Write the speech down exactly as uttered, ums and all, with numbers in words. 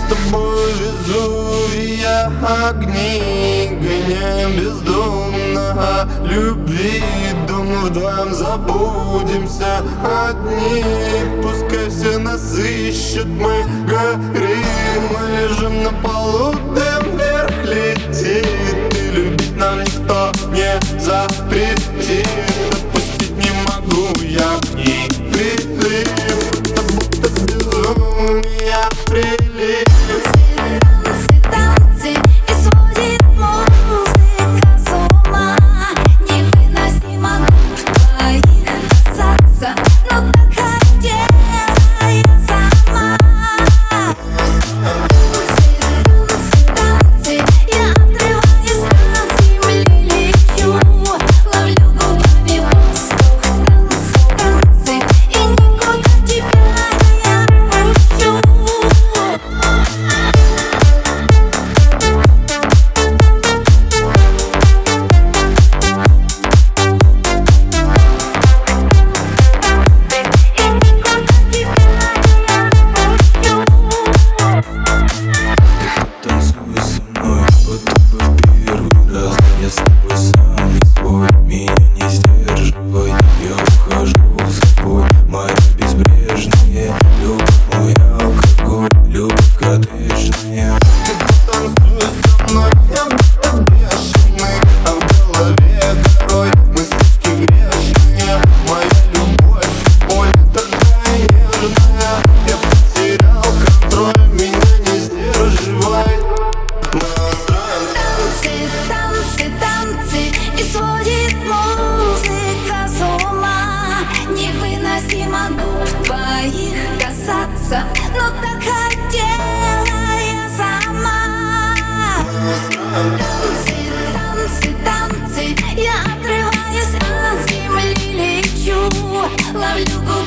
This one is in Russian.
тобой Везувия огни, гоняем бездумно любви. Думаю, вдвоем забудемся одни. Пускай все нас ищут, мы горим. Мы лежим на полу, дым вверх летит. И любить нам никто не запретит. Отпустить не могу я к ней прилип. Это будто безумие прилип. Но так хотела я сама. Танцы, танцы, танцы, я отрываюсь от земли, лечу, ловлю губы.